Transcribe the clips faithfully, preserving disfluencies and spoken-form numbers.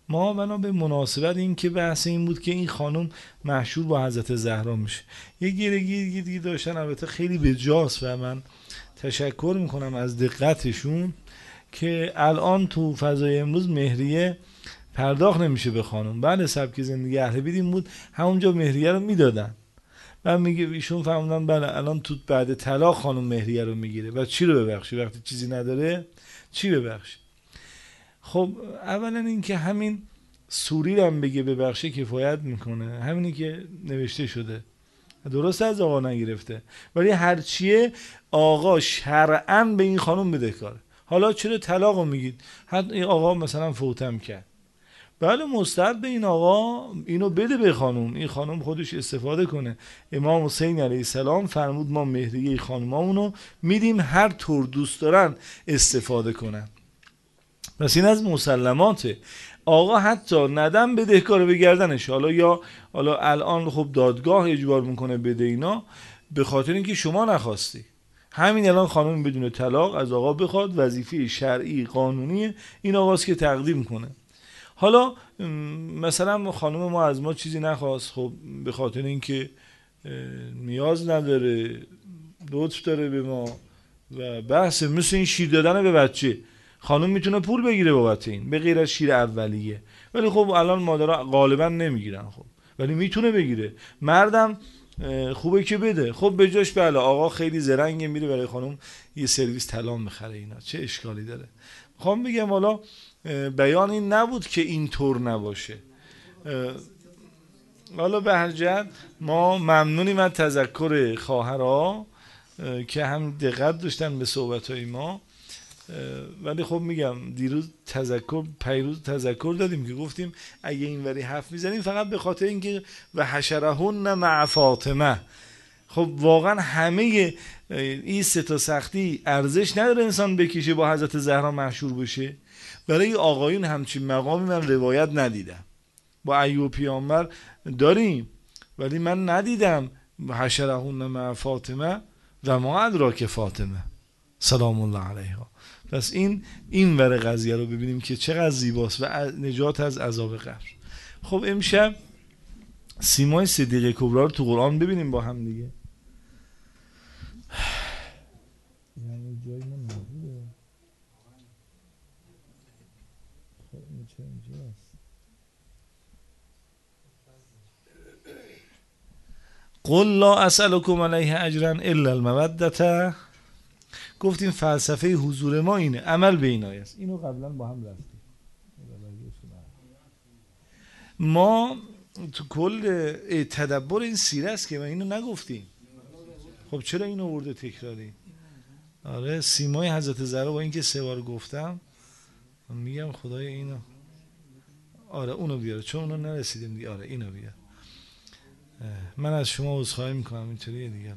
ما بنا به مناسبت این که بحث این بود که این خانم مشهور با حضرت زهرا میشه، یه گیرگی دیگه داشتن، البته خیلی بجاست و من تشکر میکنم از دقتشون که الان تو فضای امروز مهریه پرداخت نمیشه به خانم. بله سبک زندگی اهل بیت این بود، همونجا مهریه رو میدادن. بعد میگه ایشون فهمیدن بله الان تو بعد طلاق خانم مهریه رو میگیره و چی رو ببخشی وقتی چیزی نداره، چی ببخشی؟ خب اولا این که همین سوری رو هم بگه ببخشه کفایت میکنه، همینی که نوشته شده درست از آقا نگرفته، ولی هرچیه آقا شرعاً به این خانم بدهکاره. حالا چرا طلاق رو میگید؟ حتی این آقا مثلا فوتم کرد، بله مستحب به این آقا اینو بده به خانم، این خانم خودش استفاده کنه. امام حسین علیه السلام فرمود ما مهریه خانمامونو میدیم هر طور دوست دارن استفاده کنن. پس این از مسلماته. آقا حتی ندم بدهکار به گردنش، حالا یا حالا الان خب دادگاه اجبار میکنه بده اینا، به خاطر اینکه شما نخواستی. همین الان خانم بدون طلاق از آقا بخواد، وظیفه شرعی قانونی این آقاست که تقدیم کنه. حالا مثلا خانم ما از ما چیزی نخواست، خب به خاطر اینکه نیاز نداره، لطف داره به ما و بحث مثل این شیر دادن به بچه، خانم میتونه پول بگیره بابت این به غیر از شیر اولیه، ولی خب الان مادرها غالبا نمیگیرن، خب ولی میتونه بگیره. مردم خوبه که بده، خب به جاش بله آقا خیلی زرنگه میره برای خانم یه سرویس طلا میخره، اینا چه اشکالی داره؟ خب بگم حالا بیان این نبود که اینطور نباشه. حالا به هر جهت ما ممنونیم از تذکر خواهرها که هم دقت داشتن به صحبتهای ما، ولی خب میگم دیروز تذکر پیروز تذکر دادیم که گفتیم اگه اینوری حرف میزنیم فقط به خاطر اینکه و حشرهن مع فاطمه، خب واقعا همه این سه تا سختی ارزش نداره انسان بکشه با حضرت زهرا مشهور بشه؟ برای آقایون همچین مقامی من روایت ندیدم. با ایوب پیامبر داریم ولی من ندیدم حشرهن مع فاطمه و ما ادراک فاطمه سلام الله علیها. پس این این ور قضیه رو ببینیم که چقدر زیباست و نجات از عذاب قبر. خب امشب سیمای صدیقه کبرا رو تو قرآن ببینیم با هم دیگه. یعنی جای ما نبوده. خب این چه اینجاست؟ قل لا اسألكم علیه اجرا الا المودة. گفتیم فلسفه حضور ما اینه، عمل به این آیه است. اینو قبلا با هم رفتیم. ما تو کل تدبر این سیره است که ما اینو نگفتیم. خب چرا اینو ورده تکراری؟ آره سیمای حضرت زهرا با اینکه سه بار گفتم میگم خدای اینو، آره اونو بیاره چون اونو نرسیدیم دیگه. آره اینو بیار. من از شما عذرخواهی میکنم اینطوریه دیگه.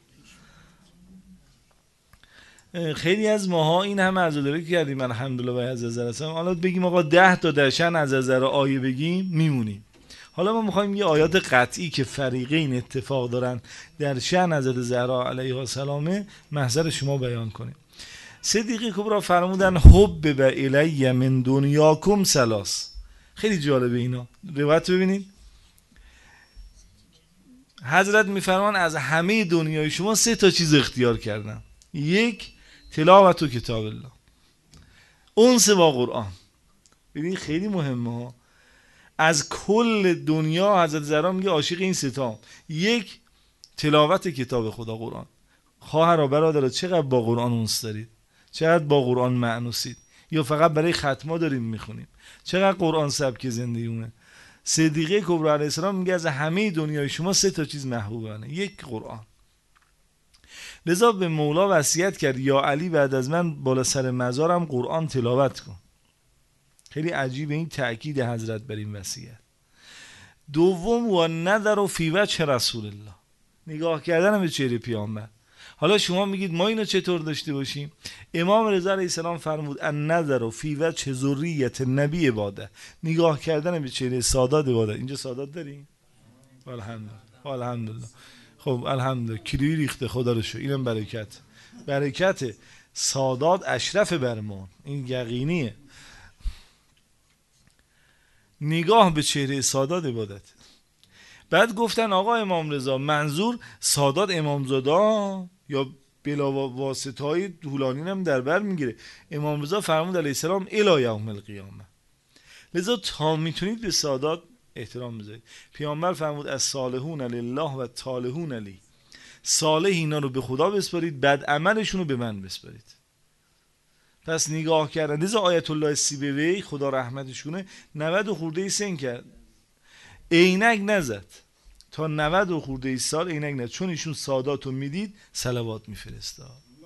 خیلی از ماها این همه عزاداری کردیم الحمدلله و عزازر. حالا بگیم آقا ده تا در شأن عزازر آیه بگیم میمونیم. حالا ما میخوایم یه آیات قطعی که فریقین اتفاق دارن در شأن حضرت زهرا علیها السلام محضر شما بیان کنیم. صدیقه کبرا فرمودن حب به الی من دنیاکم ثلاث. خیلی جالبه اینا، روایت ببینید. حضرت میفرمان از همه دنیای شما سه تا چیز اختیار کردم. یک، تلاوت و کتاب الله، انس با قرآن. ببین خیلی مهمه، از کل دنیا حضرت زهرا میگه عاشق این سه تا. یک، تلاوت کتاب خدا قرآن. خواهرا برادرها چقدر با قرآن انس دارید؟ چقدر با قرآن مأنوسید؟ یا فقط برای ختما داریم میخونیم؟ چقدر قرآن سبک زندگیونه؟ صدیقه کبرا علیه السلام میگه از همه دنیای شما سه تا چیز محبوبانه. یک، قرآن. لذا به مولا وصیت کرد یا علی بعد از من بالا سر مزارم قرآن تلاوت کن. خیلی عجیبه این تأکید حضرت بر این وصیت. دوم، و نظر فی وجه رسول الله، نگاه کردن به چهره پیامبر. حالا شما میگید ما اینو چطور داشته باشیم؟ امام رضا علیه السلام فرمود ان نظر فی وجه ذریت نبی عباده، نگاه کردن به چهره سادات عباده. اینجا سادات داریم؟ الحمدلله الحمدلله. خب الحمدلله کلی ریخته، خدا رو شکر. اینم برکت برکت سادات اشرف برمان، این یقینیه. نگاه به چهره سادات عبادت. بعد گفتن آقا امام رضا منظور سادات امامزاده یا بلا واسطه های طولانی هم در بر میگیره؟ امام رضا فرمود علیه السلام الی یوم القیامه، لذا تا میتونید به سادات احترام بذارید. پیامبر فرمود از صالحون لله و طالحون لی، صالح اینا رو به خدا بسپارید، بد عملشون رو به من بسپارید. پس نگاه کردن. لذا آیت الله سیبوی خدا رحمتشونه نود و خورده ای سن کرد، عینک نزد تا نود و خورده ای سال عینک نزد، چون ایشون سادات رو میدید صلوات میفرستاد.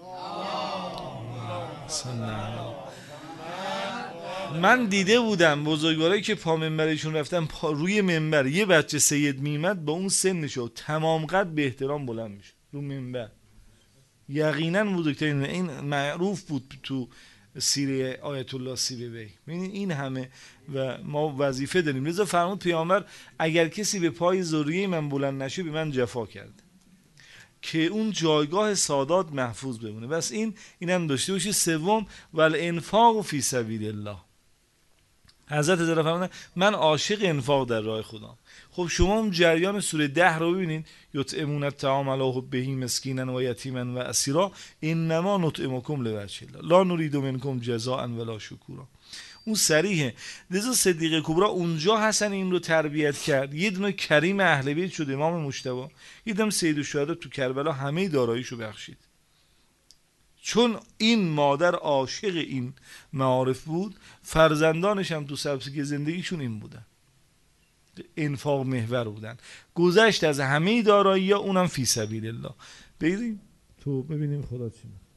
من دیده بودم بزرگوارایی که پا منبرشون رفتن، پا روی منبر یه بچه سید میمد با اون سنشو تمام قد به احترام بلند میشه رو منبر. یقینا بزرگترین، این معروف بود تو سیره آیت الله سیبوی. ببینید این همه و ما وظیفه داریم. لذا فرمود پیامبر اگر کسی به پای ذریه من بلند نشه به من جفا کرد، که اون جایگاه سادات محفوظ بمونه. بس این اینم داشته باشی. سوم والانفاق فی سبیل الله. حضرت زرا فرمودن من عاشق انفاق در راه خدا. خب شما اون جریان سوره ده رو ببینید، یطعمون الطعام علی حبه مسکینا و یتیما و اسیرا انما نطعمکم لوجه الله لا نرید منکم جزاء ولا شکورا. اون صریحه. لذا صدیق کبرا اونجا حسن این رو تربیت کرد. یه دونه کریم اهل بیت شد امام مجتبی، یه دونه سید الشهدا تو کربلا همه داراییشو بخشید، چون این مادر عاشق این معارف بود، فرزندانش هم تو سبزی زندگیشون این بودن، انفاق محور بودن، گذشت از همه دارایی ها، اونم فی سبیل الله. بریم تو ببینیم خدا چی میگه.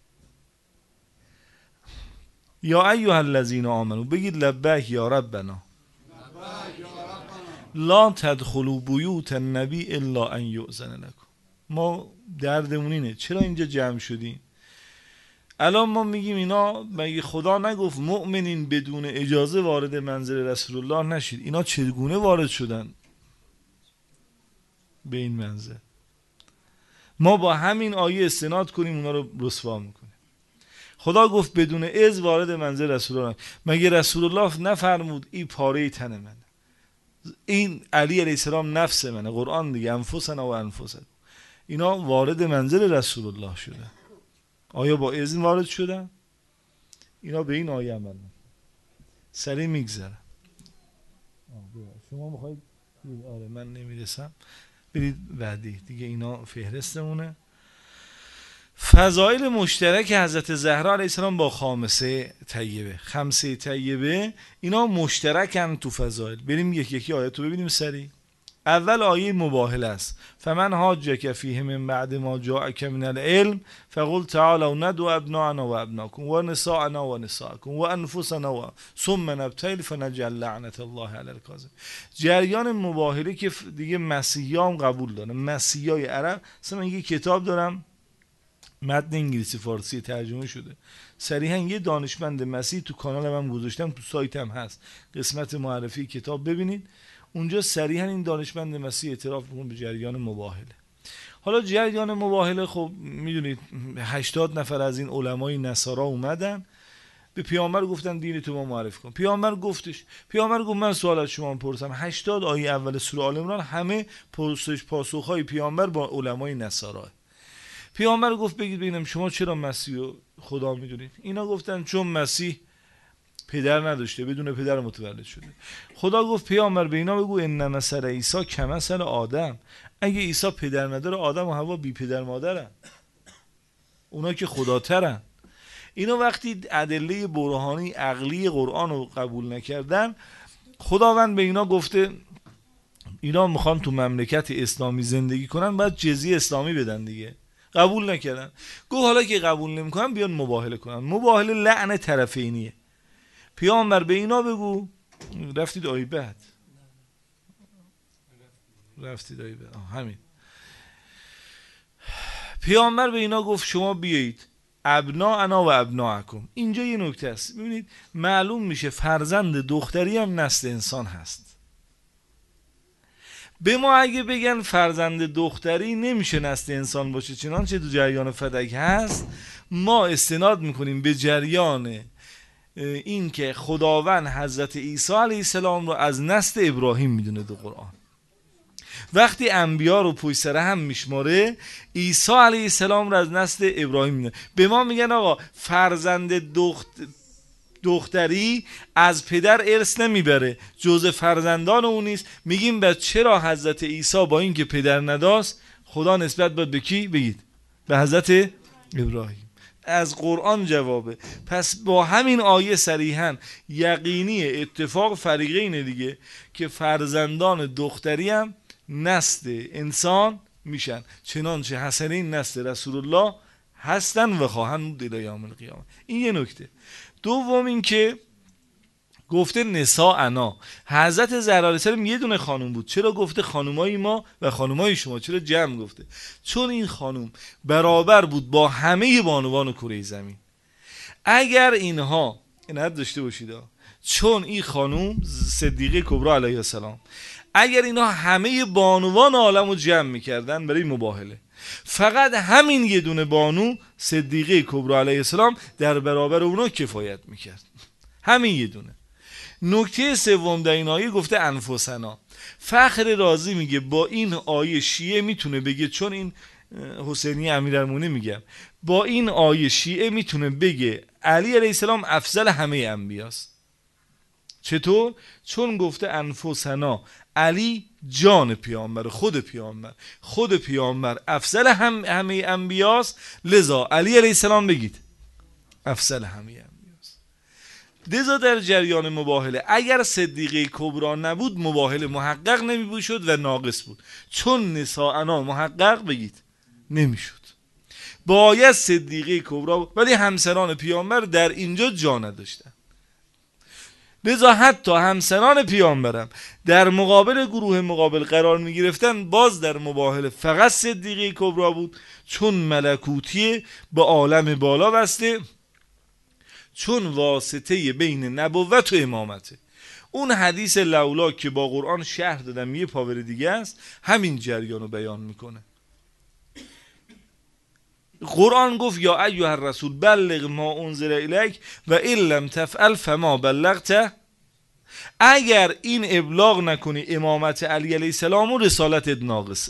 یا ایها الذین آمنو، بگید لبیک یا ربنا لا تدخلوا بیوت النبی الا ان یؤذن لکم. ما دردمون اینه چرا اینجا جمع شدیم؟ الان ما میگیم اینا مگه خدا نگفت مؤمنین بدون اجازه وارد منزل رسول الله نشید؟ اینا چگونه وارد شدن به این منزل؟ ما با همین آیه استناد کنیم اونا رو رسوا میکنیم. خدا گفت بدون اذن وارد منزل رسول الله. مگه رسول الله نفرمود این پاره تن منه، این علی علیه السلام نفس منه؟ قرآن دیگه انفسنا و انفسکم. اینا وارد منزل رسول الله شدن. آیا با اذن وارد شدن؟ اینا به این آیه عمل سریع میگذرن. شما میخواید؟ آره من نمیرسم، برید بعدی دیگه. اینا فهرستمونه. فضائل مشترک حضرت زهرا علیه السلام با خامسه طیبه، خمسه طیبه، اینا مشترکن تو فضائل. بریم یک یکی آیات رو ببینیم سریع. اول آیه مباهله است. فمن حاجک فیه من بعد ما جاءک من العلم فقل تعالوا ندعو ابناءنا و ابناکم و نساءنا و نساءکم و انفسنا و ثم نبتهل فنجعل لعنت الله علی الکاذب. جریان مباهله که دیگه مسیحیان قبول دارن. مسیحیای عرب، مثلا من یه کتاب دارم متن انگلیسی فارسی ترجمه شده، صریحا یه دانشمند مسیحی تو کانال من گذاشتم، تو سایتم هست، قسمت معرفی کتاب ببینید، اونجا صریحا این دانشمند مسیحی اعتراف می‌کنه به جریان مباهله. حالا جریان مباهله خب میدونید هشتاد نفر از این علمای نصارا اومدن به پیامبر گفتن دین تو ما معرفی کن. پیامبر گفتش، پیامبر گفت من سوال از شما می‌پرسم. هشتاد آیه اول سوره آل عمران همه پرسش پاسخ‌های پیامبر با علمای نصارا. پیامبر گفت بگید ببینم شما چرا مسیح رو خدا میدونید؟ اینا گفتن چون مسیح پدر نداشته، بدون پدر متولد شده. خدا گفت پیامبر به اینا بگو ان مثل عیسی کمثل آدم. اگه عیسی پدر نداره، آدم و حوا بی پدر مادرن، اونا که خداترن. اینا وقتی ادله برهانی عقلی قرآن رو قبول نکردن، خداوند به اینا گفته اینا میخوان تو مملکت اسلامی زندگی کنن، باید جزیه اسلامی بدن دیگه. قبول نکردن. گفت حالا که قبول نمیکنن بیان مباهله کنن. مباهله لعن طرفینیه. پیامبر به اینا بگو، رفتید آیه بعد رفتید آیه بعد همین. پیامبر به اینا گفت شما بیایید ابنا انا و ابناکم. اینجا یه نکته است، ببینید معلوم میشه فرزند دختری هم نسل انسان هست. به ما اگه بگن فرزند دختری نمیشه نسل انسان باشه چنانچه تو جریان فدک هست، ما استناد میکنیم به جریان این که خداوند حضرت عیسی علیه السلام رو از نسل ابراهیم میدونه در قرآن. وقتی انبیا رو پشت سر هم میشماره، عیسی علیه السلام رو از نسل ابراهیم میدونه. به ما میگن آقا فرزند دخت دختری از پدر ارث نمیبره، جز فرزندان اون نیست. میگیم بس چرا حضرت عیسی با این که پدر نداشت خدا نسبت داد به کی؟ بگید به حضرت ابراهیم. از قرآن جوابه. پس با همین آیه صریحا یقینی اتفاق فریقین دیگه که فرزندان دختری هم نسل انسان میشن، چنانچه حسنین نسل رسول الله هستن و خواهند بود الی یوم القیامه. این یه نکته. دوم این که گفته نساءنا، حضرت زهرا علیه السلام یه دونه خانوم بود. چرا گفته خانومای ما و خانومای شما؟ چرا جمع گفته؟ چون این خانوم برابر بود با همه بانوان کره زمین. اگر اینها اینت داشته باشید، چون این خانوم صدیقه کبرا علیه السلام، اگر اینها همه بانوان عالم رو جمع میکردن برای مباهله، فقط همین یه دونه بانو صدیقه کبرا علیه السلام در برابر اونا کفایت میکرد. همین یه دونه. نکته سوم در این آیه گفته انفسنا. فخر رازی میگه با این آیه شیعه میتونه بگه، چون این حسینی امیرالمومنین میگه با این آیه شیعه میتونه بگه علی علیه السلام افضل همه انبیاست. چطور؟ چون گفته انفسنا، علی جان پیامبر، خود پیامبر، خود پیامبر افضل هم همه انبیاست، لذا علی علیه السلام بگید افضل همه انبیاست. لذا در جریان مباهله اگر صدیقه کبرا نبود مباهله محقق نمی شد و ناقص بود، چون نساءنا محقق بگید نمی شد. باید صدیقه کبرا، ولی همسران پیامبر در اینجا جا نداشتن. لذا حتی همسران پیامبرم در مقابل گروه مقابل قرار می گرفتن، باز در مباهله فقط صدیقه کبرا بود، چون ملکوتی به عالم بالا بسته، چون واسطه بین نبوت و امامته. اون حدیث لولا که با قرآن شرح دادم یه پاور دیگه است، همین جریان رو بیان میکنه. قرآن گفت یا ایها الرسول بلغ ما انزل الیک و ان لم تفعل فما بلغت. اگر این ابلاغ نکنی امامت علی علیه السلام و رسالتت ناقصه.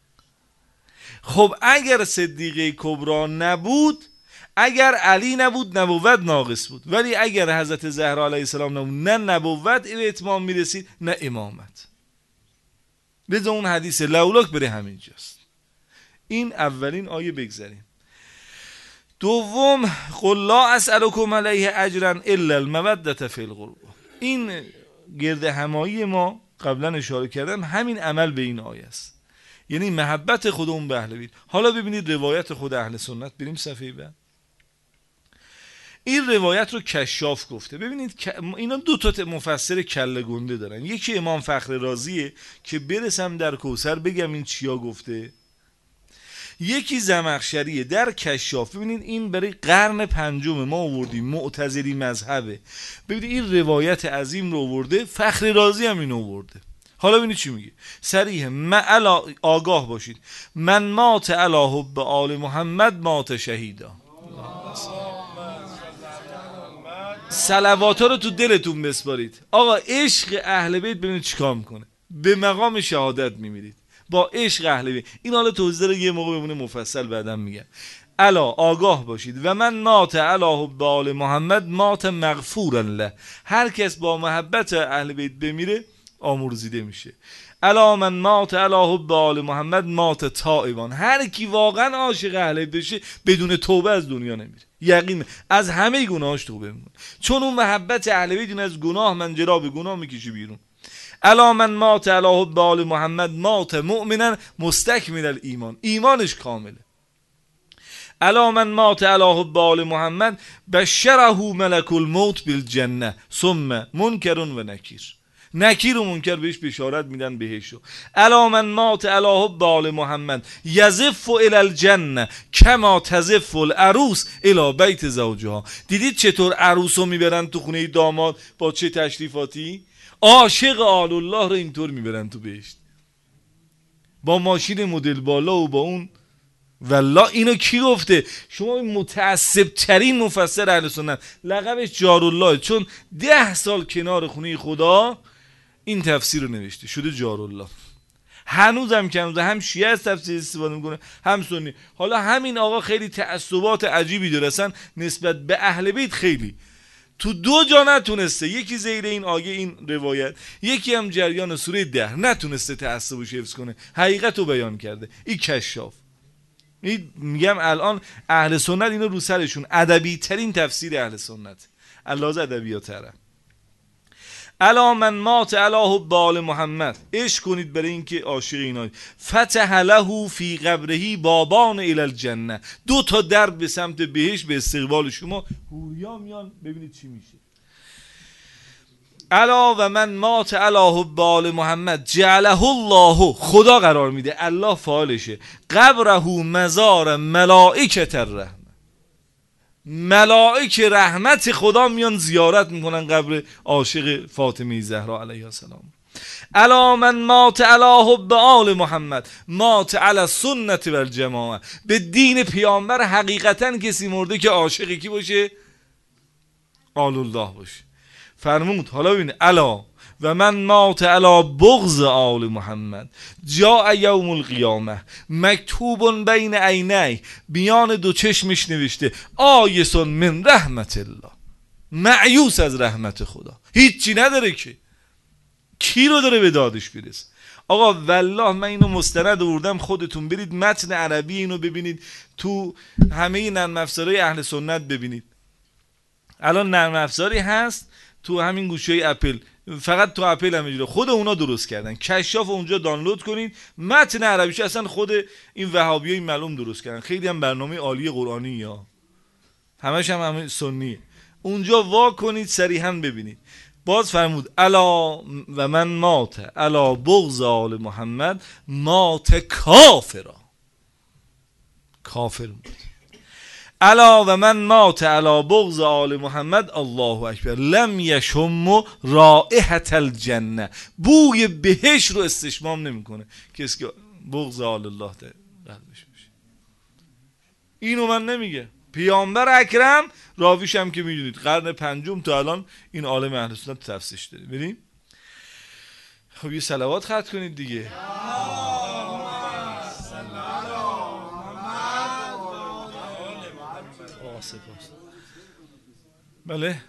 خب اگر صدیقه کبرا نبود، اگر علی نبود نبوت ناقص بود، ولی اگر حضرت زهرا علیه السلام نبود نه نبوت به اتمام میرسید نه امامت. لذا اون حدیث لولاک بره همینجاست. این اولین آیه بگذاریم. دوم قل لا اسألكم علیه اجرا الا المودة فی القربى. این گرد همایی ما قبلا اشاره کردم همین عمل به این آیه است، یعنی محبت خودمون به اهل بیت. حالا ببینید روایت خود اهل سنت، بریم صفحه بعد. این روایت رو کشاف گفته. ببینید اینا دو تا مفسر کله گنده دارن. یکی امام فخر رازیه که برسم در کوثر بگم این چیا گفته، یکی زمخشریه در کشاف. ببینید این برای قرن پنجم ما آوردیم، معتزلی مذهبه. ببینید این روایت عظیم رو آورده، فخر رازی هم این آورده. حالا ببینید چی میگه. صریح معلا آگاه باشید، من مات علی حب آل محمد مات شهیدا. صلوات ها رو تو دلتون بسپارید. آقا عشق اهل بیت ببینید چیکار میکنه، به مقام شهادت میمیرید با عشق اهل بیت. این حالا توضیح رو یه موقع بمونه مفصل بعدم میگم. الا آگاه باشید و من مات علی حب آل محمد مات مغفورا له. هر کس با محبت اهل بیت بمیره آمرزیده میشه. الا من مات علی حب آل محمد مات تائبان. هر کی واقعا عاشق اهل بیت بشه بدون توبه از دنیا نمیره، یقین از همه گناهاش توبه میکنه، چون اون محبت اهل بیت از گناه من جرا به گناه میکشه بیرون. الا من مات علی حب آل محمد مات مؤمنا مستکمل الایمان، ایمانش کامله. الا من مات علی حب آل محمد بشره ملک الموت بالجنه ثم منکر و نکیر. نکیر و منکر بهش بشارت میدن بهشو. الا من مات علی حب آل محمد یزف الی الجنه کما تزف العروس الی بیت زوجها. دیدید چطور عروسو میبرن تو خونه داماد با چه تشریفاتی؟ عاشق آل الله رو اینطور میبرن تو بهشت با ماشین مدل بالا و با اون والله اینو کی گفته؟ شما متعصب ترین مفسر اهل سنت، لقبش جارالله، چون ده سال کنار خونه خدا این تفسیر رو نوشته، شده جارالله. هنوزم که هنوز هم شیعه از تفسیر استفاده میکنه هم سنی. حالا همین آقا خیلی تعصبات عجیبی داره اصلا نسبت به اهل بیت، خیلی تو دو جا نتونسته، یکی زیر این آیه این روایت، یکی هم جریان سوره ده، نتونسته تعصبش حفظ کنه، حقیقت رو بیان کرده. این کشاف، این میگم الان اهل سنت اینو رو سرشون، ادبی ترین تفسیر اهل سنت، الاز ادبیات تره. الا من مات علی حب آل محمد، عشق کنید برای اینکه عاشق اینا. فتح له فی قبره بابان الی الجنه، دو تا در به سمت بهشت به استقبال شما، حوریا میان، ببینید چی میشه. الا و من مات علی حب آل محمد جعله الله، خدا قرار میده، الله فاعلشه، قبره مزار ملائکه الرحمه، ملائک رحمت خدا میان زیارت میکنن قبر عاشق فاطمه زهرا علیها السلام. الا من مات علی حب آل محمد مات علی سنت و الجماعه، به دین پیامبر حقیقتا کسی مرده که عاشق کی باشه؟ آل الله باشه. فرمود حالا ببینید، الا و من مات علی بغض آل محمد جاء یوم القیامه مکتوب بین عینی، بیان دو چشمش نوشته آیس من رحمت الله، معیوس از رحمت خدا، هیچی نداره که کی رو داره به دادش برسه. آقا والله من اینو مستند آوردم، خودتون برید متن عربی اینو ببینید، تو همه نرم افزارهای اهل سنت ببینید. الان نرم افزاری هست تو همین گوشه اپل، فقط تو اپل هم میجوره، خود اونا درست کردن، کشاف اونجا دانلود کنید، متن عربیش اصلا خود این وهابیای معلوم درست کردن، خیلی هم برنامه عالی قرآنی، یا همش هم همه سنیه، اونجا وا کنید صریحا ببینید. باز فرمود الا و من مات الا بغض آل محمد مات کافرا، کافر بود. الا و من مات علی بغض آل محمد الله اکبر لم یشم رائحة الجنه، بوی بهشت رو استشمام نمیکنه کسی که بغض آل الله در قلبش باشه. اینو من نمیگه، پیامبر اکرم، راویش هم که میدونید قرن پنجم تا الان این عالم اهل سنت تفسیرش داره. ببین خب یه صلوات ختم کنید دیگه. سپاس. بله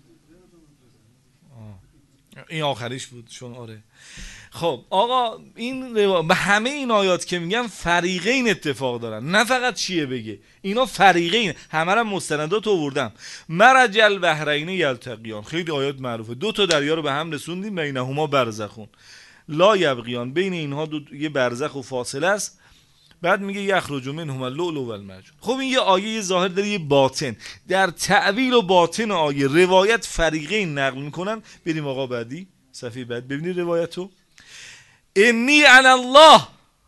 این آخریش بود چون آره. خب آقا این به همه این آیات که میگم فریقین اتفاق دارن، نه فقط چیه بگه، اینا فریقین، همه را مستندات آوردم. مرج البحرین یلتقیان، خیلی آیات معروفه، دو تا دریا رو به هم رسوندیم، بینهما برزخون لا یبغیان، بین اینها دو یه برزخ و فاصله است. بعد میگه یخرج منهما اللؤلؤ والمرجان. خب این یه آیه ظاهر داره، یه باطن، در تعویل و باطن آیه روایت فریقین نقل میکنن. بریم آقا بعدی صفحه بعد ببینید روایتو. انی انا الله،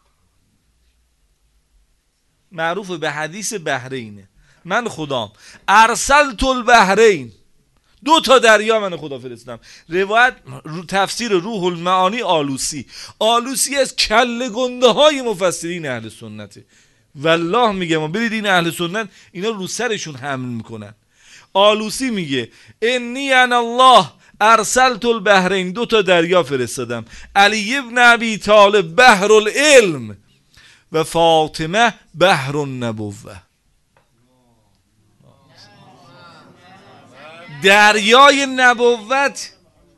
معروف به حدیث بحرینه، من خدام، ارسلت البحرین، دو تا دریا من خدا فرستادم. روایت تفسیر روح المعانی آلوسی، آلوسی از کله گنده های مفسرین اهل سنته. والله میگم برید این اهل سنت اینا رو سرشون حمل میکنن. آلوسی میگه انی انا الله ارسلت البحرین، دو تا دریا فرستادم، علی ابن ابی طالب بحر العلم و فاطمه بحر النبوه، دریای نبوت.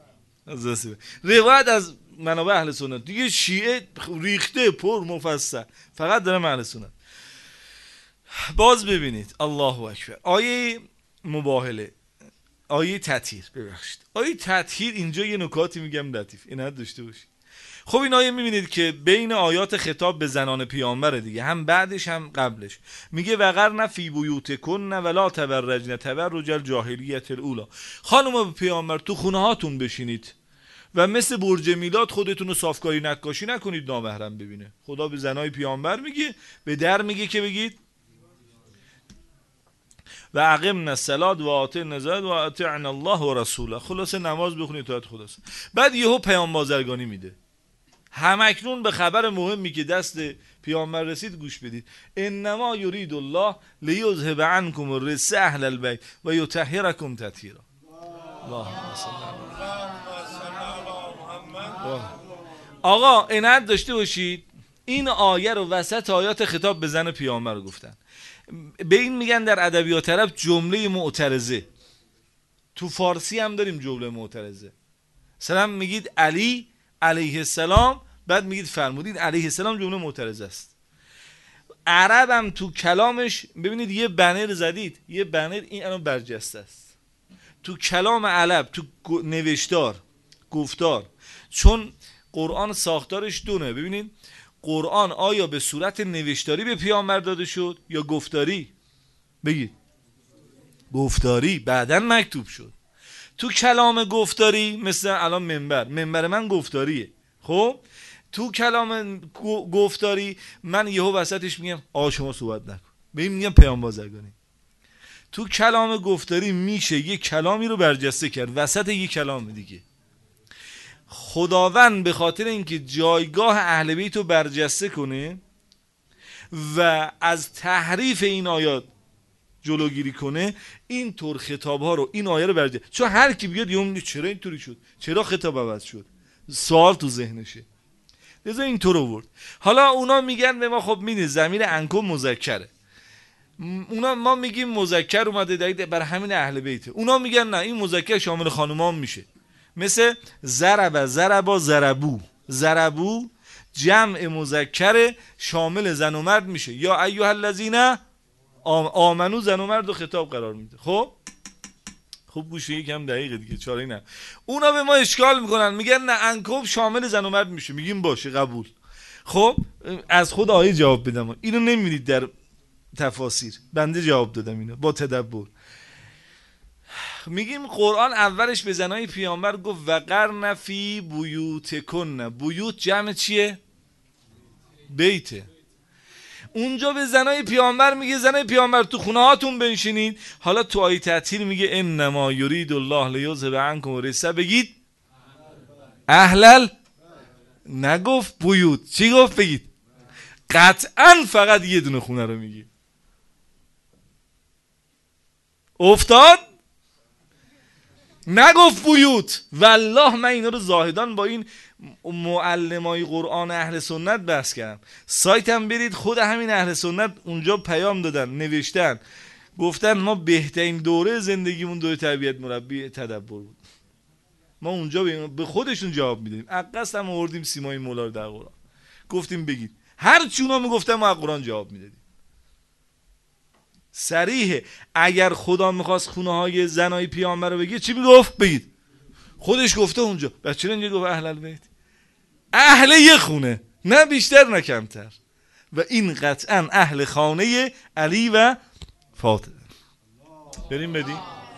روایت از منابع اهل سنت دیگه، شیعه ریخته پر مفصل، فقط دارم اهل سنت. باز ببینید الله اکبر، آیه مباهله، آیه تطهیر، ببخشید آیه تطهیر، اینجا یه نکاتی میگم لطیف اینا داشته باشید. خب این آیه میبینید که بین آیات خطاب به زنان پیامبره دیگه، هم بعدش هم قبلش میگه وقرن فی بیوتکن ولا تبرجن تبرج الجاهلیت الاولی، خانم پیامبر تو خونه هاتون بشینید و مثل برج میلاد خودتون رو صافکاری نقاشی نکنید نامحرم ببینه. خدا به زنای پیامبر میگه، به در میگه که بگید و اقمنا الصلاة و آتینا الزکاة و اطعنا الله و رسوله، خلاصه نماز بخونید اطاعت خداست. بعد یهو پیام بازرگانی میده، همکنون به خبر مهمی که دست پیامبر رسید گوش بدید. انما یرید الله لیذهب عنکم الرجس اهل البیت و یطهرکم تطهیرا. اللهم صل علی. آقا عنایت داشته باشید، این آیه رو وسط آیات خطاب به زن پیامبر گفتن. به این میگن در ادبیات عرب جمله معترضه. تو فارسی هم داریم جمله معترضه. مثلا میگید علی علیه السلام، بعد میگید فرمودید علیه السلام، جمله معترضه است. عرب هم تو کلامش ببینید یه بنر زدید، یه بنر این الان برجسته است تو کلام عرب، تو نوشتار گفتار. چون قرآن ساختارش دونه. ببینید قرآن آیا به صورت نوشتاری به پیامبر داده شد یا گفتاری؟ بگید گفتاری، بعدن مکتوب شد. تو کلام گفتاری مثل الان منبر، منبر من گفتاریه. خب تو کلام گفتاری من یهو وسطش میگم آ شما صحبت نکن، به این میگم پیام بازرگانی. تو کلام گفتاری میشه یه کلامی رو برجسته کرد وسط یه کلام دیگه. خداوند به خاطر اینکه جایگاه اهل بیت رو برجسته کنه و از تحریف این آیات جلوگیری کنه، این طور خطاب ها رو، این آیه رو برجسته. چون هر کی بیاد یوم چرا اینطوری شد، چرا خطاب عوض شد، سوال تو ذهنشه، لذا اینطور آورد. حالا اونا میگن به ما خب میدید ضمیر انکم مذکره، اونا ما میگیم مذکر اومده دقیق بر همین اهل بیته. اونا میگن نه این مذکر شامل خانومان میشه، مثل ضرب ضربا ضربو، ضربو جمع مذکر شامل زن و مرد میشه. یا ایها الذین آمنو زن و مرد رو خطاب قرار میده. خب خوب گوش یکم دقیقه دیگه، چاره نه. اونا به ما اشکال میکنن، میگن نه انکوب شامل زن و مرد میشه. میگیم باشه قبول. خب از خود آیه جواب بدم، اینو نمیدید در تفاسیر، بنده جواب دادم اینو با تدبر. میگیم قرآن اولش به زنای پیامبر گفت وقرن فی بیوتکن. بیوت جمع چیه؟ بیته. اونجا به زنای پیامبر میگه زنای پیامبر تو خونه هاتون بنشینید. حالا تو آیه تطهیر میگه انما یرید الله لیذهب عنکم الرجس، بگید اهلل، نگفت بیوت. چی گفت؟ بگید. قطعا فقط یه دونه خونه رو میگه. افتاد؟ نگفت بیوت. والله من اینا رو زاهدان با این معلمای قرآن اهل سنت بحث کردم. سایتم برید، خود همین اهل سنت اونجا پیام دادن، نوشتن، گفتن ما بهترین دوره زندگیمون دوره تربیت مربی تدبر بود. ما اونجا به خودشون جواب میدیم. عقص هم آوردیم سیمای مولا رو در قرآن گفتیم بگید. هر چونا میگفتن ما از قرآن جواب میدادیم. صریحه. اگر خدا میخواست خونه های زنای پیامبر رو بگید چی میگفت؟ بگید. خودش گفته اونجا. بس چرا اینجا گفت اهل البیت؟ اهل یه خونه، نه بیشتر نه کمتر. و این قطعا اهل خانه علی و فاطمه. بریم بدیم.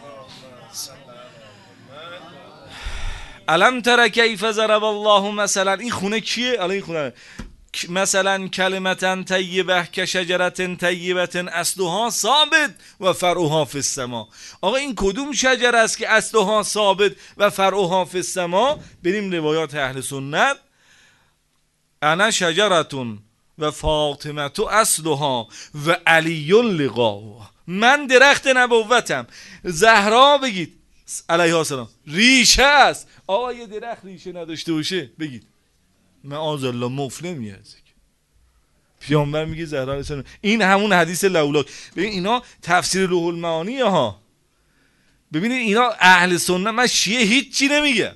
الم تر کیف ضرب الله مثلا. این خونه کیه؟ الان این خونه مثلا کلمتن طیبه کشجرتن طیبتن اصلها ثابت و فرعها فی السما. آقا این کدوم شجره است که اصلها ثابت و فرعها فی السما؟ بریم روایات اهل سنت. انا شجرتون و فاطمه تو اصلها و علی لقاها. من درخت نبوتم، زهرا بگید علیها السلام ریشه است. آقا یه درخت ریشه نداشته باشه بگید معاذ الله مفله میاد. پیامبر میگه زهرا علیها السلام. این همون حدیث لولاک. ببین اینا تفسیر روح المعانی ها. ببینید اینا اهل سنت. من شیعه هیچی نمیگه.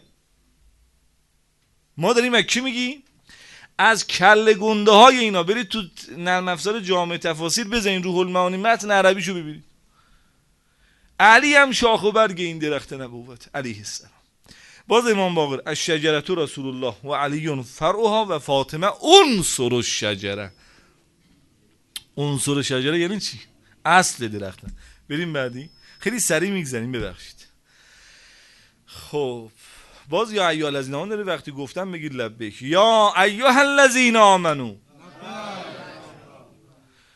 ما داریم از کی میگی؟ از کله گنده های اینا. برید تو نرم افزار جامع تفاسیر بزنید روح المعانی متن عربیشو ببینید. علی هم شاخ و برگ این درخت نبوت علیه السلام. باز امام باقر الشجره رسول الله و علی فرعها و فاطمه عنصر الشجره. عنصر الشجره یعنی چی؟ اصل درخت. بریم بعدی. خیلی سریع میگذریم ببخشید. خب باز یا ایها الذین آمنو داره وقتی گفتم بگید لبیک. یا ایها الذین آمنو.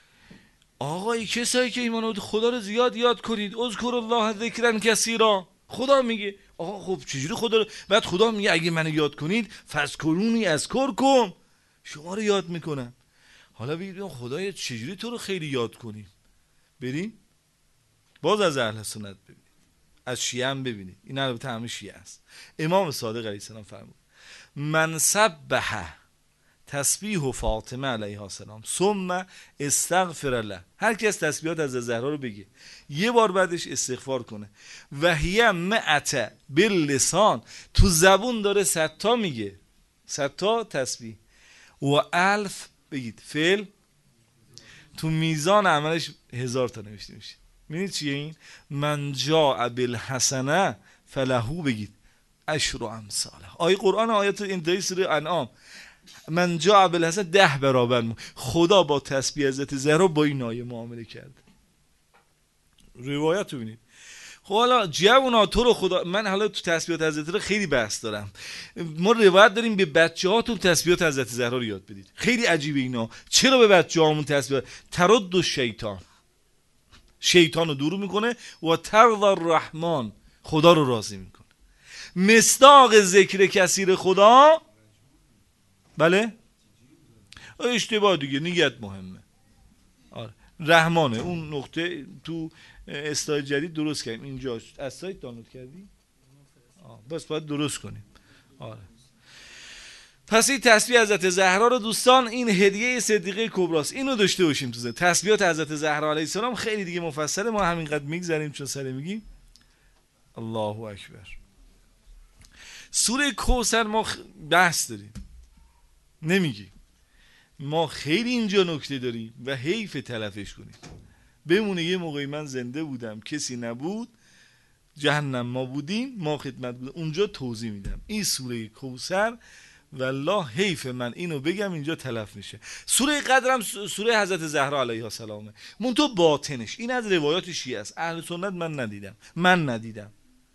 آقای کسایی که ایمان آورد خدا رو زیاد یاد کنید. اذکروا الله ذکرا کثیرا. خدا میگه آقا خب چجوری خدا رو؟ بعد خدا میگه اگه منو یاد کنید فذکرونی اذکرکم، شما رو یاد میکنم. حالا ببین خدایا چجوری تو رو خیلی یاد کنیم؟ بریم باز از اهل سنت ببینید، از شیعه هم ببینید، این البته همه شیعه است. امام صادق علیه السلام فرمود من سبح تسبیح و فاطمه علیها السلام ثم استغفر له، هر کس تسبیحات از زهرا رو بگه یه بار بعدش استغفار کنه، و هی مئت باللسان، تو زبون داره صد تا میگه، صد تا تسبیح، و الف بگید فعل، تو میزان عملش هزار تا نوشته میشه. میدونید چیه این؟ من جاء بالحسنه فلهو بگید عشر امثالها. آیه قرآن آیات انتهای سوره انعام من جاء بالحسنه ده برابر مو. خدا با تسبیح حضرت زهرا با این آیه معامله کرد. روایت رو ببینید. خب حالا جوونا تو رو خدا، من حالا تو تسبیحات حضرت رو خیلی بحث دارم. ما روایت داریم به بچه‌هاتون تسبیحات حضرت زهرا رو یاد بدید. خیلی عجیبه اینا. چرا به بچه‌هامون تسبیحات؟ ترد الشیطان، شیطان رو دور میکنه، و ترضی الرحمن، خدا رو راضی میکنه. مصداق ذکر کثیر خدا، بله اشتباه دیگه، نیت مهمه. آره رحمانه، اون نقطه تو استایل جدید درست کردیم اینجا. از سایت دانلود کردی؟ آه بس باید درست کنیم. آره پس این تسبیح حضرت زهرا رو دوستان، این هدیه صدیقه کبراست، اینو داشته باشیم تو ذهن. تسبیحات حضرت زهرا علیه السلام خیلی دیگه مفصله، ما همینقدر میگذریم چون سره میگیم. الله اکبر. سوره کوثر ما بحث داریم نمیگیم، ما خیلی اینجا نکته داریم و حیف تلفش کنیم. بمونه یه موقعی من زنده بودم کسی نبود، جهنم ما بودیم، ما خدمت بودیم، اونجا توضیح میدم این سوره کوثر. والله حیف من اینو بگم اینجا تلف میشه. سوره قدرم سوره حضرت زهرا علیها السلامه، منتها باطنش این از روایات شیعه است، اهل سنت من ندیدم، من ندیدم.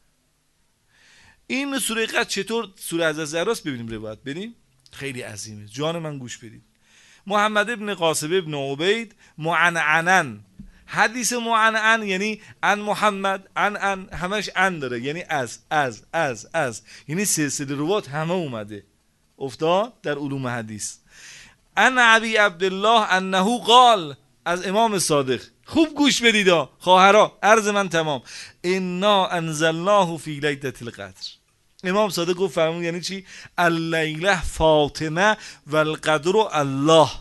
این سوره قدر چطور سوره حضرت زهراست ببینیم روایت، بریم خیلی عظیمه، جان من گوش بدید. محمد ابن قاسم ابن عبید معنعنن، حدیث معنعن یعنی ان محمد ان ان همش ان داره، یعنی از از از از یعنی سلسله روات همه اومده افتاد در علوم حدیث. ان ابی عبدالله انه قال، از امام صادق. خوب گوش بدید خواهرا، عرض من تمام. انا انزلناه فی لیلة القدر. امام صادق گفت فرمود یعنی چی؟ اللیله فاطمه و القدر الله.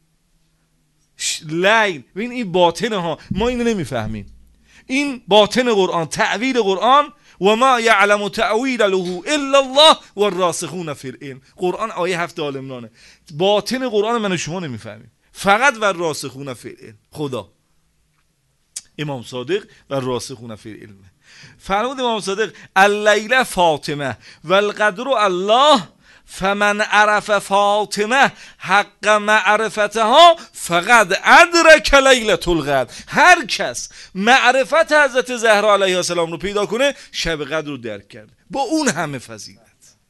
لیل، ببین این باطنه ها، ما اینو نمیفهمیم. این باطن قرآن، تعویل قرآن، و ما یعلم تأویله الا الله و الراسخون فی العلم. قرآن آیه هفت آل عمرانه، باطن قرآن من و شما نمیفهمیم، فقط و الراسخون فی العلم خدا، امام صادق و الراسخون فی العلم. فرمود امام صادق اللیله فاطمه و القدر الله، فمن عرف فاطمه حق معرفتها فقد ادرک لیلة القدر. هر کس معرفت حضرت زهرا علیها السلام رو پیدا کنه شب قدر رو درک کرده با اون همه فضیلت.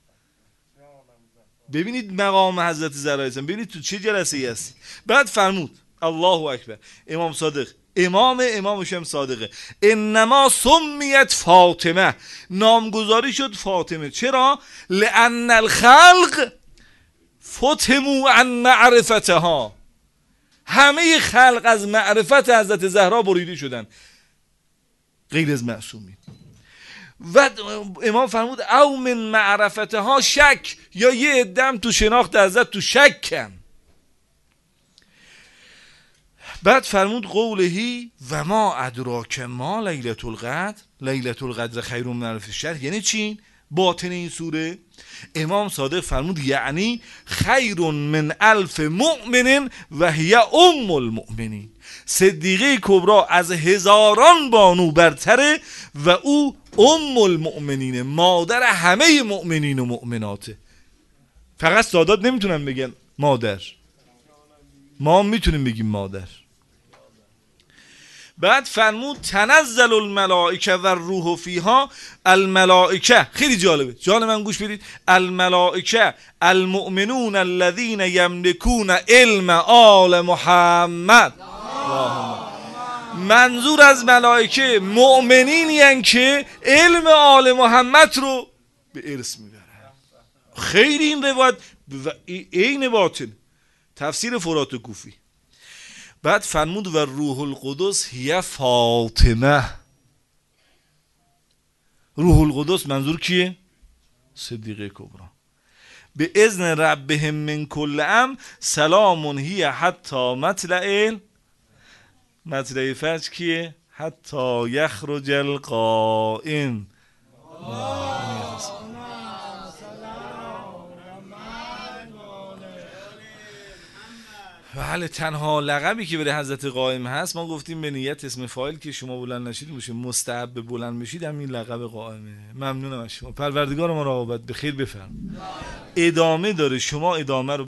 ببینید مقام حضرت زهرا علیها السلام، ببینید تو چه جلسه ای هستی. بعد فرمود الله اکبر، امام صادق امام امامش هم صادقه، انما سمیت فاطمه، نامگذاری شد فاطمه. چرا؟ لان الخلق فتموا عن معرفتها، همه خلق از معرفت حضرت زهرا بریده شدن غیر از معصومین. و امام فرمود او من معرفتها شک، یا یه عدم تو شناخت حضرت تو شکن. بعد فرمود قولهی و ما ادراک ما لیلة القدر، لیلة القدر خیر من الف شهر. یعنی چی؟ باطن این سوره امام صادق فرمود یعنی خیر من الف مؤمن و هی ام المؤمنین. صدیقه کبرا از هزاران بانو برتره و او ام المؤمنین، مادر همه مؤمنین و مؤمناته. فقط سادات نمیتونن بگن مادر، ما میتونیم بگیم مادر. بعد فرمود تنزل الملائکه و الروح فیها. الملائکه خیلی جالبه، جان من گوش بدید. الملائکه المؤمنون الذین یملکون علم آل محمد. منظور از ملائکه مؤمنینی هن که علم آل محمد رو به ارث میبرن. خیلی این روایت عین باطن. تفسیر فرات کوفی. بعد فرمود و روح القدس هی فاطمه. روح القدس منظور کیه؟ صدیقه کبرا. به اذن ربهم من کل امر سلام هی حتی مطلع مطلع فجر کیه؟ حتی یخرج القائم. بله تنها لقبی که برای حضرت قائم هست ما گفتیم به نیت اسم فاعل که شما بلند نشید میشه مستحب بلند بشید همین لقب قائمه. ممنونم از شما. پروردگار ما را عاقبت به خیر بفرم. ادامه داره. شما ادامه رو